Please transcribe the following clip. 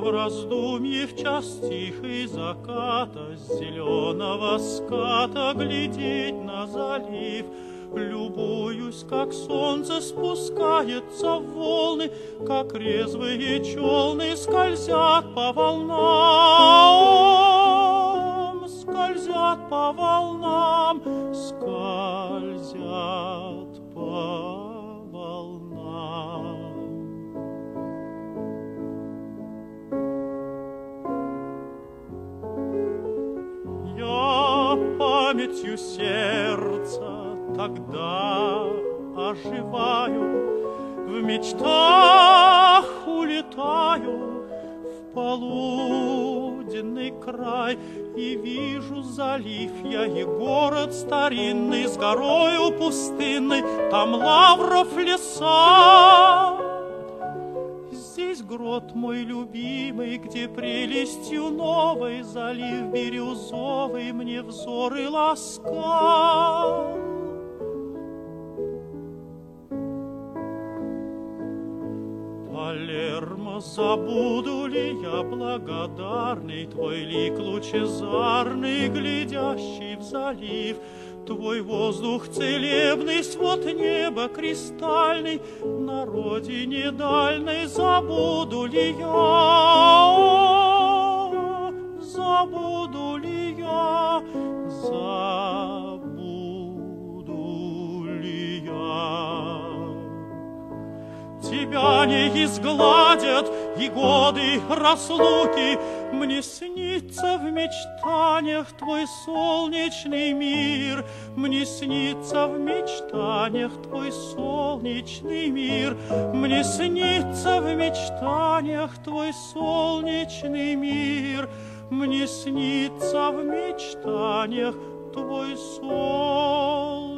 в раздумье в час тихий заката, с зеленого ската глядеть на залив. Любуюсь, как солнце спускается в волны, как резвые челны скользят по волнам, скользят по волнам, скользят по волнам. Я памятью сердца тогда оживаю, в мечтах улетаю в полуденный край, и вижу залив я и город старинный с горою пустынной, там лавров леса. Здесь грот мой любимый, где прелестью новой залив бирюзовый мне взоры ласкал. Палермо, забуду ли я благодарный твой лик лучезарный, глядящий в залив, твой воздух целебный, свод неба кристальный, на родине дальней забуду ли я, забуду ли я, забуду ли я. Тебя не изгладят и годы разлуки, мне снится в мечтаниях твой солнечный мир, мне снится в мечтаниях твой солнечный мир, мне снится в мечтаниях твой солнечный мир, мне снится в мечтаниях твой солнечный мир.